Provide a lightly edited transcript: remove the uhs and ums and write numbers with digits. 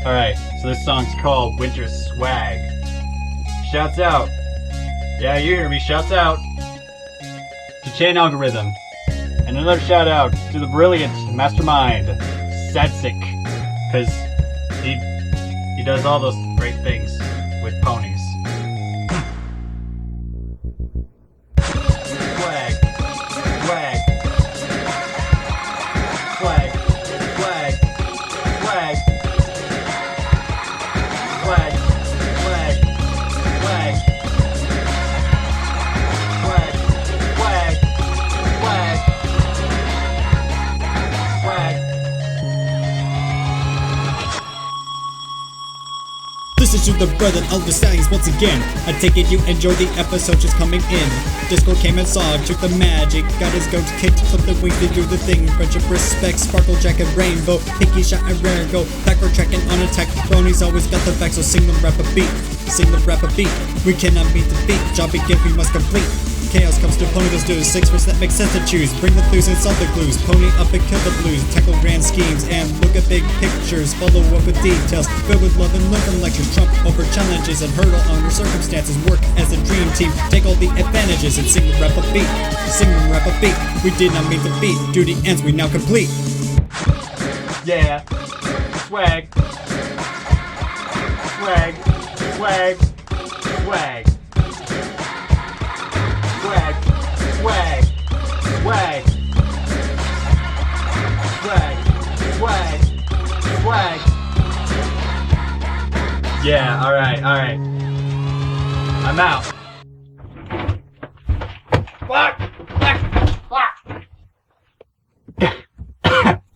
Alright, so this song's called Winter Swag. Shouts out. Yeah, you hear me. Shouts out to Chain Algorithm. And another shout out to the brilliant mastermind, Sadsik. Because he does all those great things with ponies. Swag. Swag. Swag. Swag. Swag. Swag. Swag. Swag. Swag. Swag. Swag. Swag. This is to the brother of the Stallions once again. I take it you enjoy the episode just coming in. Discord came and saw, took the magic, got his goats kicked, flip the wings to do the thing. Friendship, respect, sparkle, jacket, rainbow, picky shot and rare go. Backward tracking on attack, bronies always got the back, so sing them rap a beat. Sing them rap a beat. We cannot beat the beat, job begin we must complete. Chaos comes to pony those dudes, 6 that makes sense to choose. Bring the clues and solve the clues, pony up and kill the blues. Tackle grand schemes and look at big pictures. Follow up with details, filled with love and learn from lectures. Trump over challenges and hurdle under circumstances. Work as a dream team, take all the advantages and sing the rap a beat. Sing the rap a beat, we did not mean to beat. Duty ends, we now complete. Yeah. Swag. Swag. Swag. Swag. Swag. Swag. Swag. Swag. Swag. Swag. Yeah, alright, alright. I'm out. Fuck!